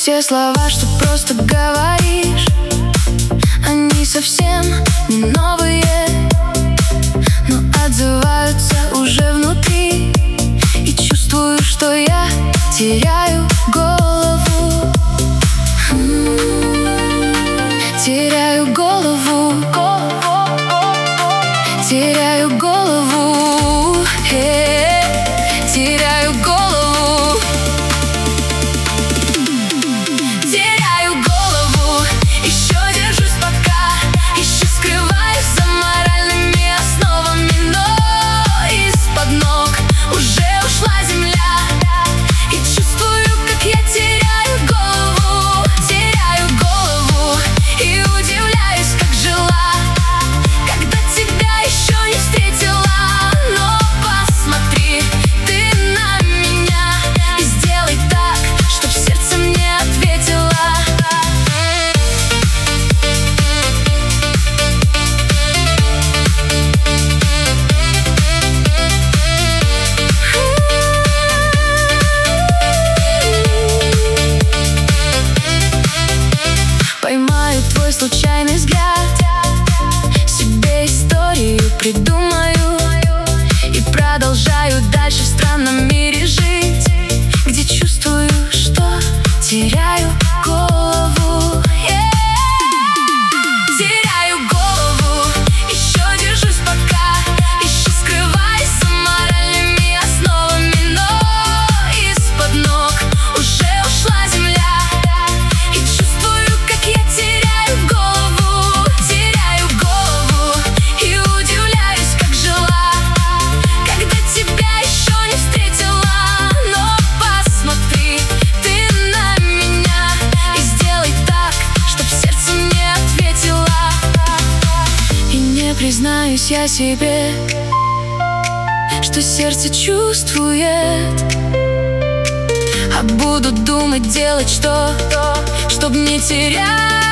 Все слова, что просто говоришь, они совсем не новые, но отзываются уже внутри. И чувствую, что я теряю голову. Теряю голову. Теряю голову. Теряю голову. Теряю голову. Еще держусь пока, еще скрываюсь за моральными основами, но из-под ног уже ушла земля. И чувствую, как я теряю голову. Теряю голову и удивляюсь, как жила, когда тебя еще не встретила. Но посмотри ты на меня и сделай так, чтоб сердце мне ответило. Поймаю твой случайный взгляд, себе историю придумаю и продолжаю дальше в странном мире жить, где чувствую, что теряю голову. Теряю голову, еще держусь пока, еще скрываюсь за моральными основами, но из-под ног уже ушла земля. И чувствую, как я теряю голову. Теряю голову и удивляюсь, как жила, когда тебя еще не встретила. Но посмотри ты на меня и сделай так, чтоб сердце мне ответило. И не признаюсь я себе, что сердце чувствует, а буду думать, делать что, чтоб не терять.